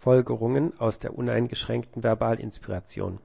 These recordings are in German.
Folgerungen aus der uneingeschränkten Verbalinspiration.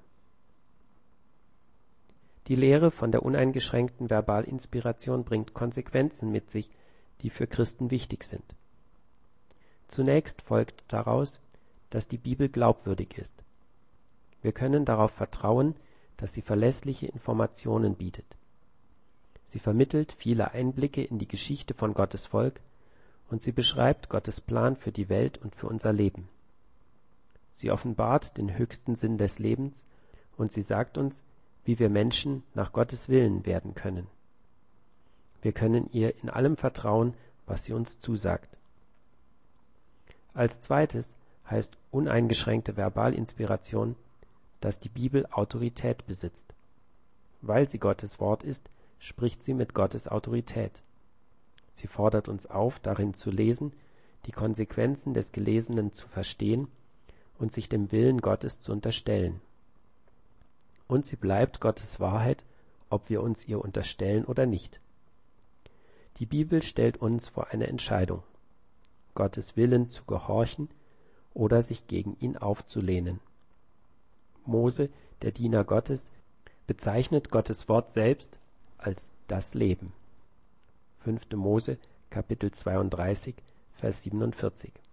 Die Lehre von der uneingeschränkten Verbalinspiration bringt Konsequenzen mit sich, die für Christen wichtig sind. Zunächst folgt daraus, dass die Bibel glaubwürdig ist. Wir können darauf vertrauen, dass sie verlässliche Informationen bietet. Sie vermittelt viele Einblicke in die Geschichte von Gottes Volk und sie beschreibt Gottes Plan für die Welt und für unser Leben. Sie offenbart den höchsten Sinn des Lebens und sie sagt uns, wie wir Menschen nach Gottes Willen werden können. Wir können ihr in allem vertrauen, was sie uns zusagt. Als zweites heißt uneingeschränkte Verbalinspiration, dass die Bibel Autorität besitzt. Weil sie Gottes Wort ist, spricht sie mit Gottes Autorität. Sie fordert uns auf, darin zu lesen, die Konsequenzen des Gelesenen zu verstehen und sich dem Willen Gottes zu unterstellen. Und sie bleibt Gottes Wahrheit, ob wir uns ihr unterstellen oder nicht. Die Bibel stellt uns vor eine Entscheidung, Gottes Willen zu gehorchen oder sich gegen ihn aufzulehnen. Mose, der Diener Gottes, bezeichnet Gottes Wort selbst als das Leben. 5. Mose, Kapitel 32, Vers 47.